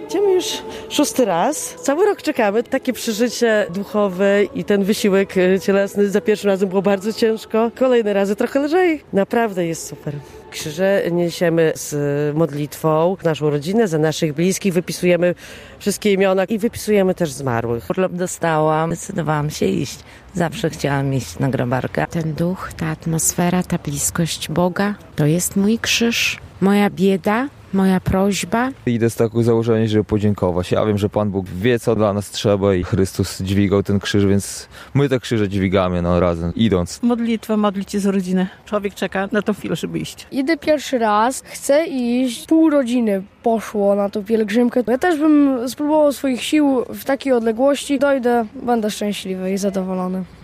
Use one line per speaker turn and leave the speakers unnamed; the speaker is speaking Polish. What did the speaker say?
Idziemy już 6. raz. Cały rok czekamy. Takie przeżycie duchowe i ten wysiłek cielesny za pierwszym razem było bardzo ciężko. Kolejne razy trochę lżej. Naprawdę jest super. Krzyże niesiemy z modlitwą naszą rodzinę, za naszych bliskich, wypisujemy wszystkie imiona i wypisujemy też zmarłych.
Urlop dostałam, zdecydowałam się iść. Zawsze chciałam iść na grabarkę.
Ten duch, ta atmosfera, ta bliskość Boga, to jest mój krzyż, moja bieda, moja prośba.
Idę z takim założeniem, żeby podziękować. Ja wiem, że Pan Bóg wie, co dla nas trzeba i Chrystus dźwigał ten krzyż, więc my te krzyże dźwigamy razem, idąc.
Modlitwa, modlić się z rodziny. Człowiek czeka na tą chwilę, żeby iść.
Idę pierwszy raz, chcę iść. Pół rodziny poszło na tą pielgrzymkę. Ja też bym spróbował swoich sił w takiej odległości. Dojdę, będę szczęśliwy i zadowolony.